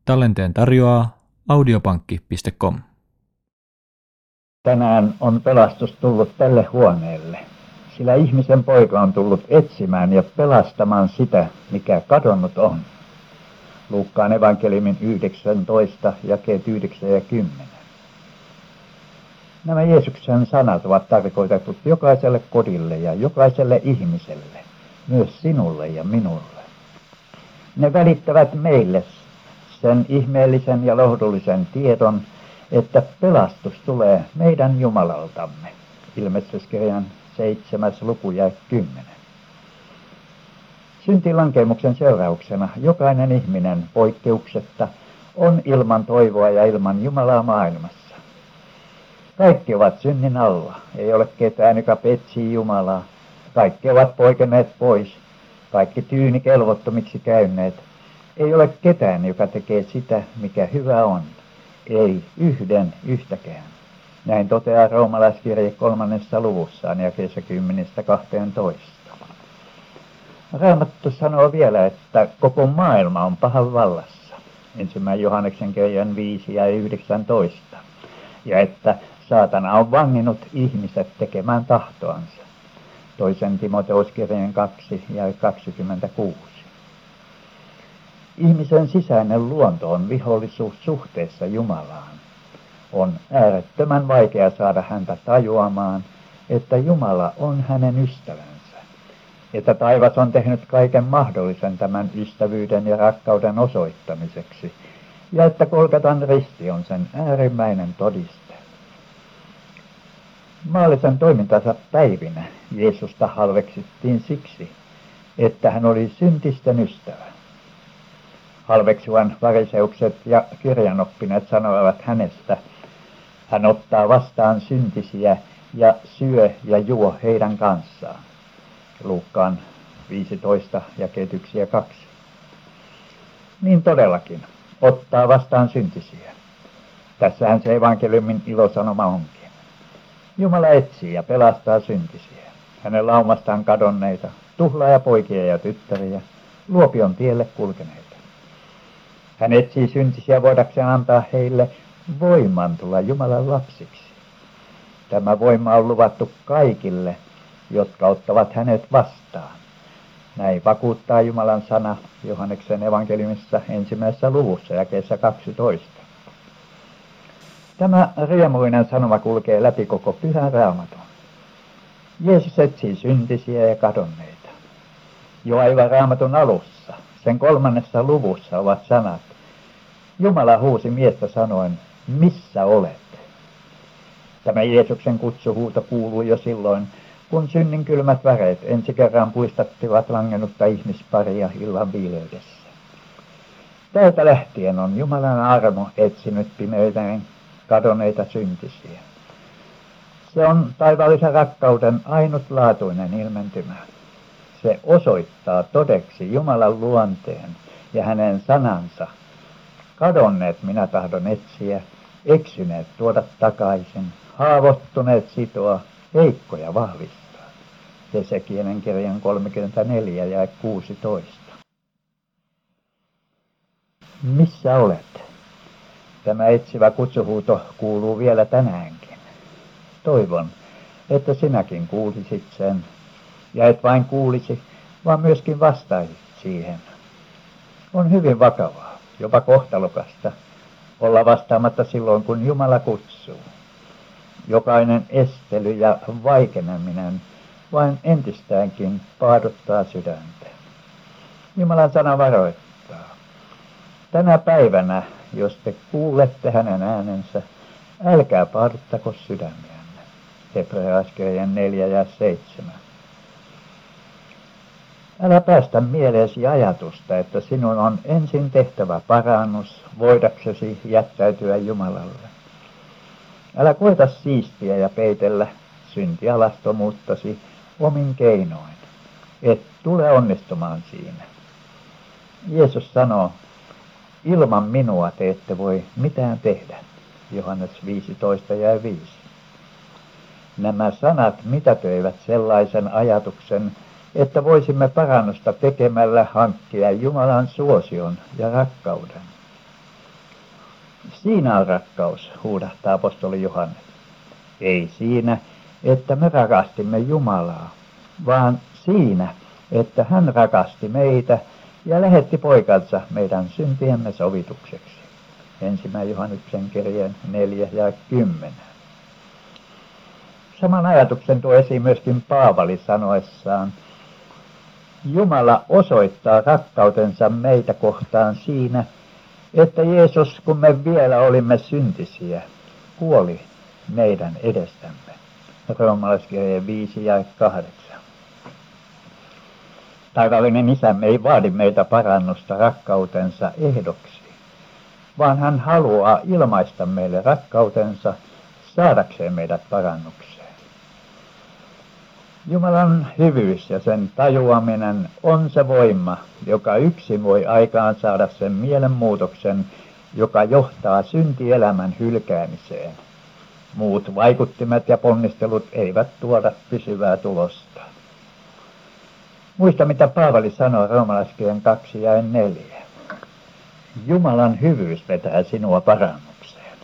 Tallenteen tarjoaa audiopankki.com. Tänään on pelastus tullut tälle huoneelle, sillä ihmisen poika on tullut etsimään ja pelastamaan sitä, mikä kadonnut on. Luukkaan evankeliumin 19, jakeet 9 ja 10. Nämä Jeesuksen sanat ovat tarkoitetut jokaiselle kodille ja jokaiselle ihmiselle, myös sinulle ja minulle. Ne välittävät meille sen ihmeellisen ja lohdullisen tiedon, että pelastus tulee meidän Jumalaltamme. Ilmestyskirjan 7. luku ja 10. Syntilankemuksen seurauksena jokainen ihminen poikkeuksetta on ilman toivoa ja ilman Jumalaa maailmassa. Kaikki ovat synnin alla, ei ole ketään, joka petsii Jumalaa. Kaikki ovat poikenneet pois, kaikki tyyni kelvottomiksi käyneet. Ei ole ketään, joka tekee sitä, mikä hyvä on. Ei yhtäkään. Näin toteaa roomalaiskirje 3. luvussaan jakeessa 10-12. Raamattu sanoo vielä, että koko maailma on pahan vallassa. 1. Johanneksen kirjan 5 ja 19. Ja että saatana on vanginnut ihmiset tekemään tahtoansa. 2. Timoteuskirjan 2 ja 26. Ihmisen sisäinen luonto on vihollisuus suhteessa Jumalaan. On äärettömän vaikea saada häntä tajuamaan, että Jumala on hänen ystävänsä. Että taivas on tehnyt kaiken mahdollisen tämän ystävyyden ja rakkauden osoittamiseksi. Ja että Golgatan risti on sen äärimmäinen todiste. Maallisen toimintansa päivinä Jeesusta halveksittiin siksi, että hän oli syntisten ystävä. Halveksuvan fariseukset ja kirjanoppineet sanoivat hänestä, hän ottaa vastaan syntisiä ja syö ja juo heidän kanssaan. Luukkaan 15, jakeet 1 ja 2. Niin todellakin, ottaa vastaan syntisiä. Tässähän se evankeliumin ilosanoma onkin. Jumala etsii ja pelastaa syntisiä. Hänen laumastaan kadonneita, tuhlaajapoikia ja tyttäriä, luopion tielle kulkeneita. Hän etsii syntisiä voidakseen antaa heille voiman tulla Jumalan lapsiksi. Tämä voima on luvattu kaikille, jotka ottavat hänet vastaan. Näin vakuuttaa Jumalan sana Johanneksen evankeliumissa 1. luvussa jakeessa 12. Tämä riemullinen sanoma kulkee läpi koko Pyhän Raamatun. Jeesus etsii syntisiä ja kadonneita. Jo aivan Raamatun alussa, sen 3. luvussa ovat sanat. Jumala huusi miestä sanoen, missä olet? Tämä Jeesuksen kutsuhuuto kuului jo silloin, kun synnin kylmät väreet ensi kerran puistattivat langennutta ihmisparia illan viileydessä. Täältä lähtien on Jumalan armo etsinyt pimeyden kadonneita syntisiä. Se on taivaallisen rakkauden ainutlaatuinen ilmentymä. Se osoittaa todeksi Jumalan luonteen ja hänen sanansa. Kadonneet minä tahdon etsiä, eksyneet tuoda takaisin, haavoittuneet sitoa, heikkoja vahvistaa. Hesekielen kirjan 34 ja 16. Missä olet? Tämä etsivä kutsuhuuto kuuluu vielä tänäänkin. Toivon, että sinäkin kuulisit sen, ja et vain kuulisi, vaan myöskin vastaisit siihen. On hyvin vakavaa, jopa kohtalokasta, olla vastaamatta silloin, kun Jumala kutsuu. Jokainen estely ja vaikeneminen vain entistäänkin paadottaa sydäntä. Jumalan sana varoittaa. Tänä päivänä, jos te kuulette hänen äänensä, älkää paaduttako sydämiänne. Hebrealaiskirjan 4 ja 7. Älä päästä mieleesi ajatusta, että sinun on ensin tehtävä parannus, voidaksesi jättäytyä Jumalalle. Älä koeta siistiä ja peitellä syntialastomuuttasi omin keinoin. Et tule onnistumaan siinä. Jeesus sanoo, ilman minua te ette voi mitään tehdä. Johannes 15 ja 5. Nämä sanat mitätöivät sellaisen ajatuksen, että voisimme parannusta tekemällä hankkia Jumalan suosion ja rakkauden. Siinä on rakkaus, huudahtaa apostoli Johannes. Ei siinä, että me rakastimme Jumalaa, vaan siinä, että hän rakasti meitä ja lähetti poikansa meidän syntiemme sovitukseksi. 1. Johanneksen kirjeen 4 ja 10. Saman ajatuksen tuo esiin myöskin Paavali sanoessaan: Jumala osoittaa rakkautensa meitä kohtaan siinä, että Jeesus, kun me vielä olimme syntisiä, kuoli meidän edestämme. Roomalaiskirjeen 5 ja 8. Taivallinen Isämme ei vaadi meitä parannusta rakkautensa ehdoksi, vaan hän haluaa ilmaista meille rakkautensa saadakseen meidät parannukseen. Jumalan hyvyys ja sen tajuaminen on se voima, joka yksin voi aikaan saada sen mielenmuutoksen, joka johtaa syntielämän hylkäämiseen. Muut vaikuttimet ja ponnistelut eivät tuoda pysyvää tulosta. Muista, mitä Paavali sanoi roomalaiskirjeen 2 ja 4. Jumalan hyvyys vetää sinua parannukseen.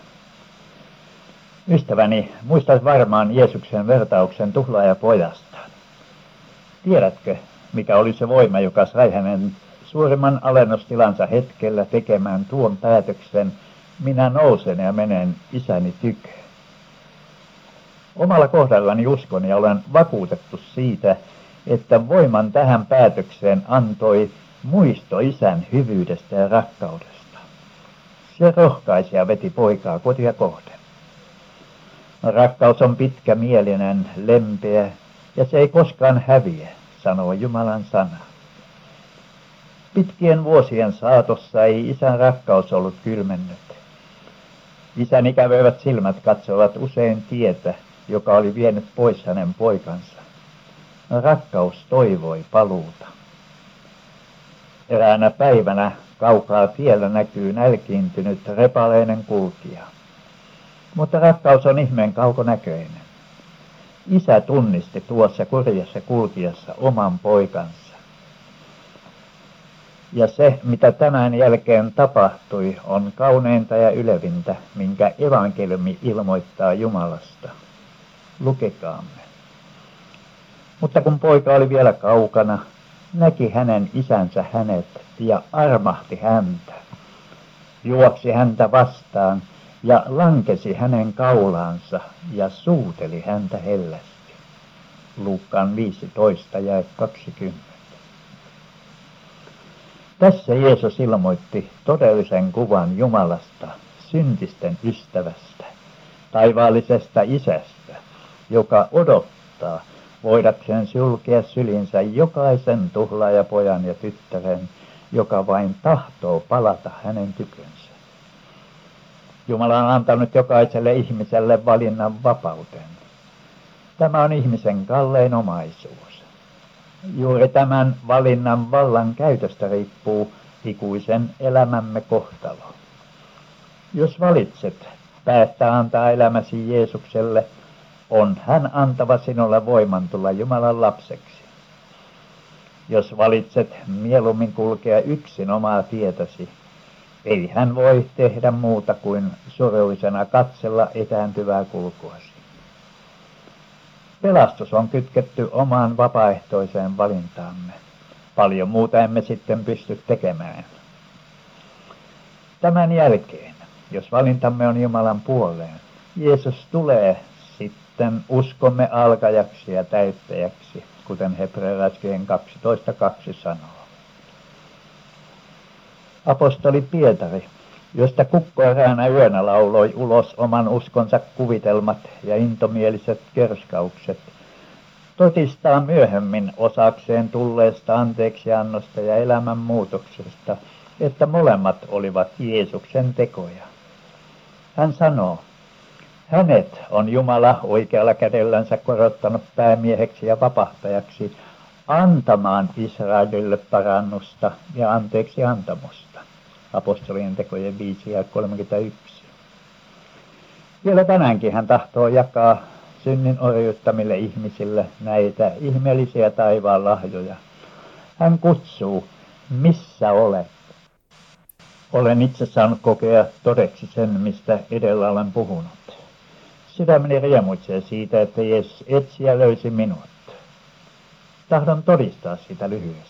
Ystäväni, muistat varmaan Jeesuksen vertauksen tuhlaajapojasta. Tiedätkö, mikä oli se voima, joka sai hänen suurimman alennustilansa hetkellä tekemään tuon päätöksen: minä nousen ja menen isäni tykö. Omalla kohdallani uskon ja olen vakuutettu siitä, että voiman tähän päätökseen antoi muisto isän hyvyydestä ja rakkaudesta. Se rohkaisi ja veti poikaa kotia kohden. Rakkaus on pitkämielinen, lempeä ja se ei koskaan häviä, sanoo Jumalan sana. Pitkien vuosien saatossa ei isän rakkaus ollut kylmennyt. Isän ikävöivät silmät katsoivat usein tietä, joka oli vienyt pois hänen poikansa. Rakkaus toivoi paluuta. Eräänä päivänä kaukaa tiellä näkyy nälkiintynyt repaleinen kulkija. Mutta rakkaus on ihmeen kaukonäköinen. Isä tunnisti tuossa kurjassa kulkijassa oman poikansa. Ja se, mitä tämän jälkeen tapahtui, on kauneinta ja ylevintä, minkä evankeliumi ilmoittaa Jumalasta. Lukekaamme. Mutta kun poika oli vielä kaukana, näki hänen isänsä hänet ja armahti häntä. Juoksi häntä vastaan ja lankesi hänen kaulaansa ja suuteli häntä hellästi. Luukkaan 15 ja 20. Tässä Jeesus ilmoitti todellisen kuvan Jumalasta, syntisten ystävästä, taivaallisesta isästä, joka odottaa voidakseen sulkea sylinsä jokaisen tuhlaajapojan ja tyttären, joka vain tahtoo palata hänen tykönsä. Jumala on antanut jokaiselle ihmiselle valinnan vapauden. Tämä on ihmisen kallein omaisuus. Juuri tämän valinnan vallan käytöstä riippuu ikuisen elämämme kohtalo. Jos valitset päättää antaa elämäsi Jeesukselle, on hän antava sinulle voiman tulla Jumalan lapseksi. Jos valitset mieluummin kulkea yksin omaa tietäsi, ei hän voi tehdä muuta kuin surullisena katsella etääntyvää kulkuasi. Pelastus on kytketty omaan vapaaehtoiseen valintaamme. Paljon muuta emme sitten pysty tekemään. Tämän jälkeen, jos valintamme on Jumalan puoleen, Jeesus tulee sitten uskomme alkajaksi ja täyttäjäksi, kuten Hebrealaiskirjeen 12:2 sanoo. Apostoli Pietari, josta kukko eräänä yönä lauloi ulos oman uskonsa kuvitelmat ja intomieliset kerskaukset, todistaa myöhemmin osakseen tulleesta anteeksiannosta ja elämänmuutoksesta, että molemmat olivat Jeesuksen tekoja. Hän sanoo: hänet on Jumala oikealla kädellänsä korottanut päämieheksi ja vapahtajaksi antamaan Israelille parannusta ja anteeksi antamusta. Apostolien tekojen 5 ja 31. Vielä tänäänkin hän tahtoo jakaa synnin orjuuttamille ihmisille näitä ihmeellisiä taivaan lahjoja. Hän kutsuu: missä olet? Olen itse saanut kokea todeksi sen, mistä edellä olen puhunut. Sydämeni riemuitsee siitä, että Jeesus etsi ja löysi minut. Tahdon todistaa sitä lyhyesti.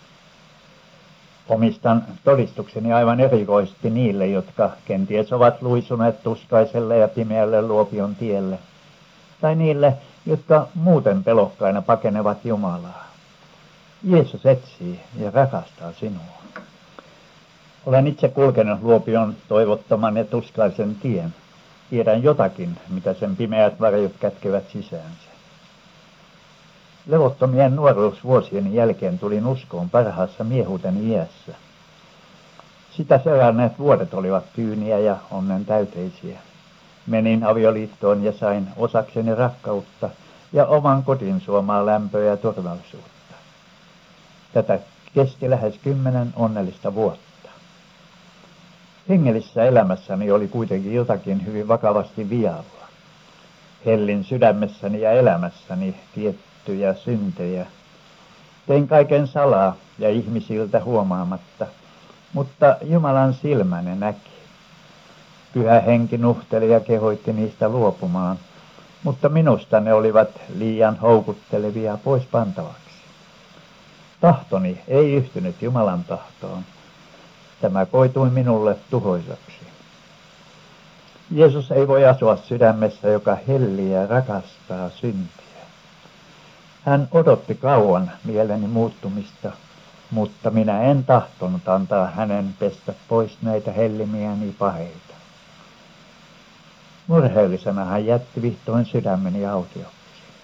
Omistan todistukseni aivan erikoisesti niille, jotka kenties ovat luisuneet tuskaiselle ja pimeälle luopion tielle, tai niille, jotka muuten pelokkaina pakenevat Jumalaa. Jeesus etsii ja rakastaa sinua. Olen itse kulkenut luopion toivottoman ja tuskaisen tien. Tiedän jotakin, mitä sen pimeät varjot kätkevät sisäänsä. Levottomien nuoruusvuosien jälkeen tulin uskoon parhaassa miehuuteni iässä. Sitä seuranneet vuodet olivat tyyniä ja onnen täyteisiä. Menin avioliittoon ja sain osakseni rakkautta ja oman kodin suomaa lämpöä ja turvallisuutta. Tätä kesti lähes 10 onnellista vuotta. Hengellisessä elämässäni oli kuitenkin jotakin hyvin vakavasti vialla. Hellin sydämessäni ja elämässäni tiettyjä syntejä. Tein kaiken salaa ja ihmisiltä huomaamatta, mutta Jumalan silmä ne näki. Pyhä henki nuhteli ja kehoitti niistä luopumaan, mutta minusta ne olivat liian houkuttelevia pois pantavaksi. Tahtoni ei yhtynyt Jumalan tahtoon. Tämä koitui minulle tuhoisaksi. Jeesus ei voi asua sydämessä, joka hellii ja rakastaa syntiä. Hän odotti kauan mieleni muuttumista, mutta minä en tahtonut antaa hänen pestä pois näitä hellimiäni paheita. Murheellisena hän jätti vihdoin sydämeni autioksi.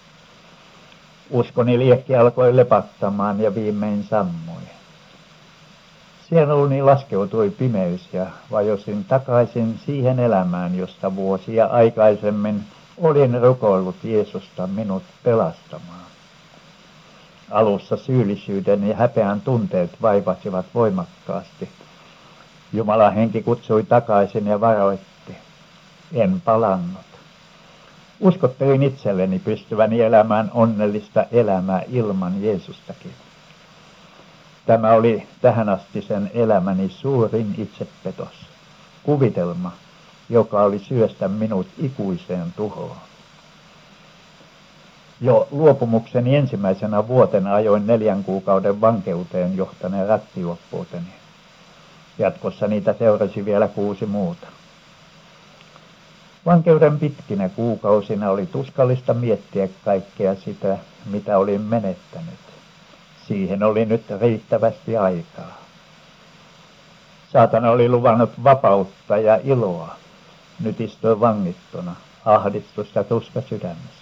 Uskoni liekki alkoi lepattamaan ja viimein sammui. Sieluuni laskeutui pimeys ja vajosin takaisin siihen elämään, josta vuosia aikaisemmin olin rukoillut Jeesusta minut pelastamaan. Alussa syyllisyyden ja häpeän tunteet vaivasivat voimakkaasti. Jumalan henki kutsui takaisin ja varoitti. En palannut. Uskottelin itselleni pystyväni elämään onnellista elämää ilman Jeesustakin. Tämä oli tähän asti sen elämäni suurin itsepetos, kuvitelma, joka oli syöstä minut ikuiseen tuhoon. Jo luopumukseni ensimmäisenä vuotena ajoin 4 kuukauden vankeuteen johtaneen rattijuoppouteni. Jatkossa niitä seurasi vielä 6 muuta. Vankeuden pitkinä kuukausina oli tuskallista miettiä kaikkea sitä, mitä olin menettänyt. Siihen oli nyt riittävästi aikaa. Saatana oli luvannut vapautta ja iloa. Nyt istuin vangittuna, ahdistus ja tuska sydämessä.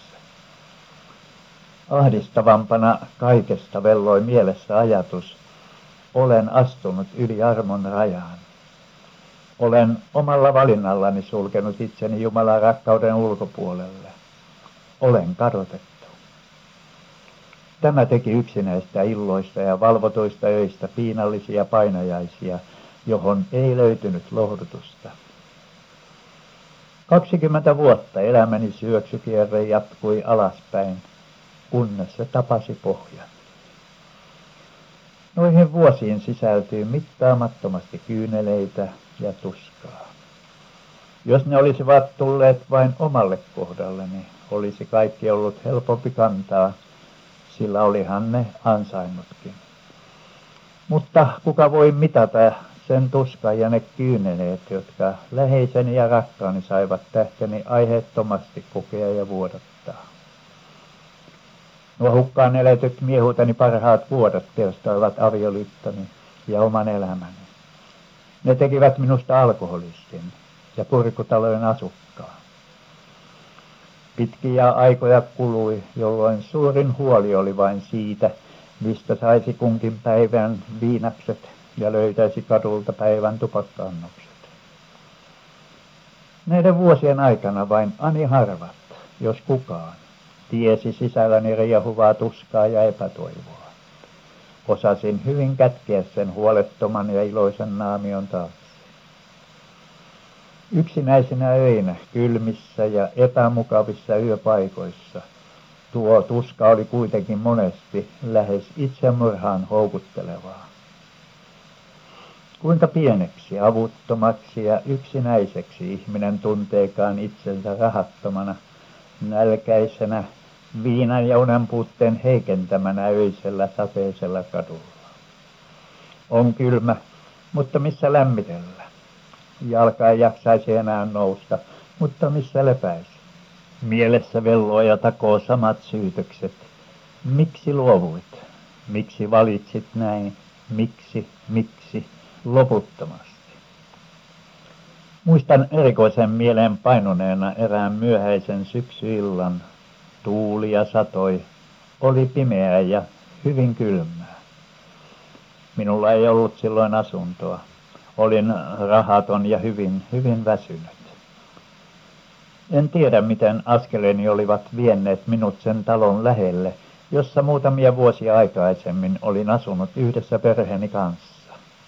Ahdistavampana kaikesta velloi mielessä ajatus, olen astunut yli armon rajaan. Olen omalla valinnallani sulkenut itseni Jumalan rakkauden ulkopuolelle. Olen kadotettu. Tämä teki yksinäistä illoista ja valvotuista öistä piinallisia painajaisia, johon ei löytynyt lohdutusta. 20 vuotta elämäni syöksykierre jatkui alaspäin, kunnes se tapasi pohjan. Noihin vuosiin sisältyy mittaamattomasti kyyneleitä ja tuskaa. Jos ne olisivat tulleet vain omalle kohdalleni, olisi kaikki ollut helpompi kantaa, sillä olihan ne ansainnutkin. Mutta kuka voi mitata sen tuskan ja ne kyyneleet, jotka läheiseni ja rakkaani saivat tähteni aiheettomasti kokea ja vuodattaa. Nuo hukkaan eletyt miehuuteni parhaat vuodet teostoivat avioliittoni ja oman elämäni. Ne tekivät minusta alkoholistin ja purkutalojen asukkaan. Pitkiä aikoja kului, jolloin suurin huoli oli vain siitä, mistä saisi kunkin päivän viinakset ja löytäisi kadulta päivän tupakka-annokset. Näiden vuosien aikana vain ani harvat, jos kukaan, tiesi sisälläni riehuvaa tuskaa ja epätoivoa. Osasin hyvin kätkeä sen huolettoman ja iloisen naamion taakse. Yksinäisinä öinä, kylmissä ja epämukavissa yöpaikoissa, tuo tuska oli kuitenkin monesti lähes itsemurhaan houkuttelevaa. Kuinka pieneksi, avuttomaksi ja yksinäiseksi ihminen tunteekaan itsensä rahattomana, nälkäisenä, viinan ja unen puutteen heikentämänä öisellä sateisella kadulla. On kylmä, mutta missä lämmitellä? Jalka ei jaksaisi enää nousta, mutta missä lepäisi? Mielessä velloo ja takoo samat syytökset. Miksi luovuit? Miksi valitsit näin? Miksi? Loputtomasti. Muistan erikoisen mieleen painuneena erään myöhäisen syksyillan. Tuuli ja satoi. Oli pimeää ja hyvin kylmää. Minulla ei ollut silloin asuntoa. Olin rahaton ja hyvin väsynyt. En tiedä, miten askeleeni olivat vienneet minut sen talon lähelle, jossa muutamia vuosia aikaisemmin olin asunut yhdessä perheeni kanssa.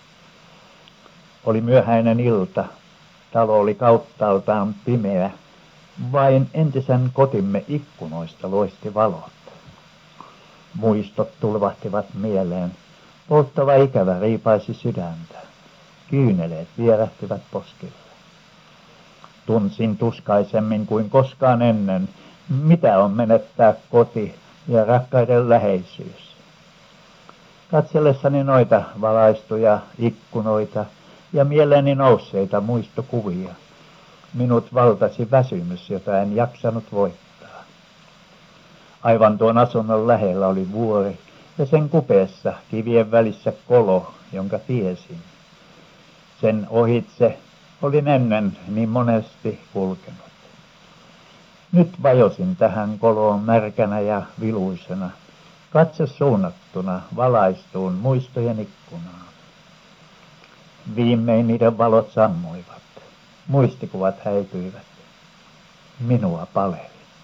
Oli myöhäinen ilta. Talo oli kauttaaltaan pimeä. Vain entisen kotimme ikkunoista loisti valot. Muistot tulvahtivat mieleen. Polttava ikävä riipaisi sydäntä. Kyyneleet vierähtivät poskille. Tunsin tuskaisemmin kuin koskaan ennen, mitä on menettää koti ja rakkaiden läheisyys. Katsellessani noita valaistuja ikkunoita ja mieleeni nousseita muistokuvia, minut valtasi väsymys, jota en jaksanut voittaa. Aivan tuon asunnon lähellä oli vuori ja sen kupeessa kivien välissä kolo, jonka tiesin. Sen ohitse olin ennen niin monesti kulkenut. Nyt vajosin tähän koloon märkänä ja viluisena, katse suunnattuna valaistuun muistojen ikkunaan. Viimein niiden valot sammuivat, muistikuvat häipyivät, minua paleli.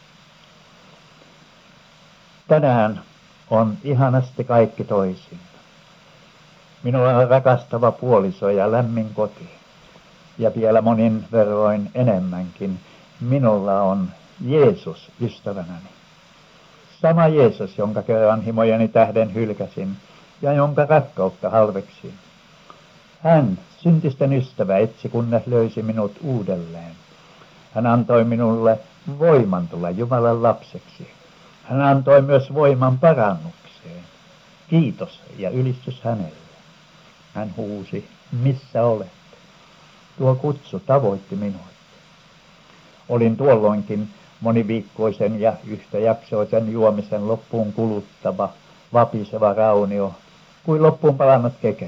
Tänään on ihanasti kaikki toisin. Minulla on rakastava puoliso ja lämmin koti. Ja vielä monin verroin enemmänkin minulla on Jeesus ystävänäni. Sama Jeesus, jonka kerran himojeni tähden hylkäsin ja jonka rakkautta halveksin. Hän, syntisten ystävä, etsi kunnes löysi minut uudelleen. Hän antoi minulle voiman tulla Jumalan lapseksi. Hän antoi myös voiman parannukseen. Kiitos ja ylistys hänelle. Hän huusi, missä olet? Tuo kutsu tavoitti minut. Olin tuolloinkin moniviikkoisen ja yhtäjaksoisen juomisen loppuun kuluttava, vapiseva raunio, kuin loppuun palannut kekeli.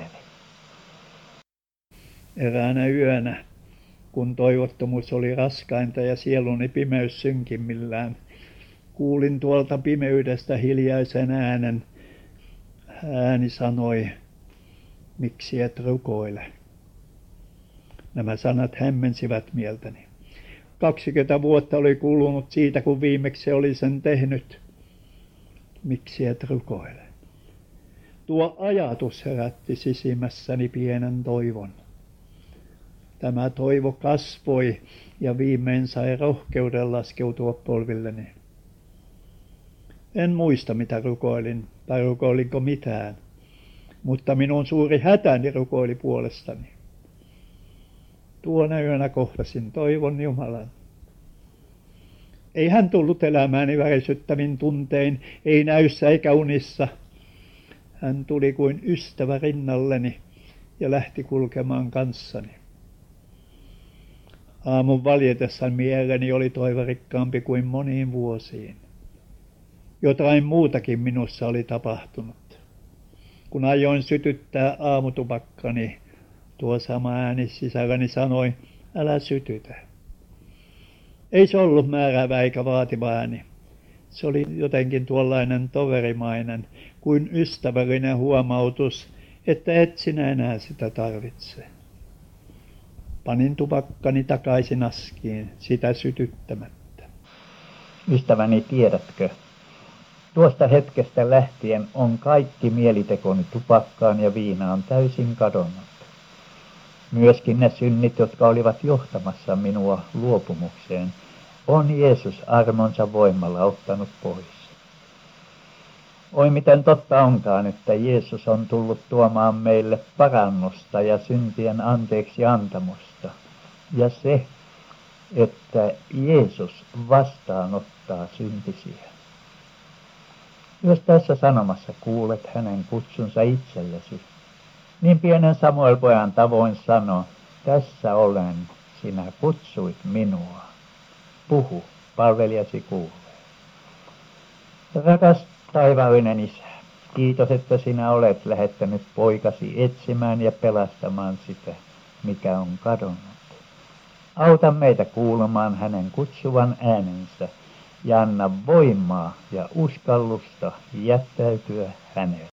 Eräänä yönä, kun toivottomuus oli raskainta ja sieluni pimeys synkimmillään, kuulin tuolta pimeydestä hiljaisen äänen. Ääni sanoi, miksi et rukoile? Nämä sanat hämmensivät mieltäni. 20 vuotta oli kulunut siitä, kun viimeksi oli sen tehnyt. Miksi et rukoile? Tuo ajatus herätti sisimmässäni pienen toivon. Tämä toivo kasvoi ja viimein sai rohkeuden laskeutua polvilleni. En muista, mitä rukoilin tai rukoilinko mitään, mutta minun suuri hätäni rukoili puolestani. Tuona yönä kohtasin toivon Jumalan. Ei hän tullut elämääni värisyttävin tuntein, ei näyssä eikä unissa. Hän tuli kuin ystävä rinnalleni ja lähti kulkemaan kanssani. Aamun valjetessa mieleni oli toivorikkaampi kuin moniin vuosiin. Jotain muutakin minussa oli tapahtunut. Kun ajoin sytyttää aamutupakkani, tuo sama ääni sisälläni sanoi, älä sytytä. Ei se ollut määräävä eikä vaativa ääni. Se oli jotenkin tuollainen toverimainen, kuin ystävällinen huomautus, että et sinä enää sitä tarvitse. Panin tupakkani takaisin askiin, sitä sytyttämättä. Ystäväni, tiedätkö? Tuosta hetkestä lähtien on kaikki mielitekoni tupakkaan ja viinaan täysin kadonnut. Myöskin ne synnit, jotka olivat johtamassa minua luopumukseen, on Jeesus armonsa voimalla ottanut pois. Oi miten totta onkaan, että Jeesus on tullut tuomaan meille parannusta ja syntien anteeksi antamusta. Ja se, että Jeesus vastaanottaa syntisiä. Jos tässä sanomassa kuulet hänen kutsunsa itsellesi, niin pienen Samuel-pojan tavoin sano, tässä olen, sinä kutsuit minua. Puhu, palvelijasi kuulee. Rakas taivaallinen Isä, kiitos, että sinä olet lähettänyt poikasi etsimään ja pelastamaan sitä, mikä on kadonnut. Auta meitä kuulemaan hänen kutsuvan äänensä ja anna voimaa ja uskallusta jättäytyä hänelle.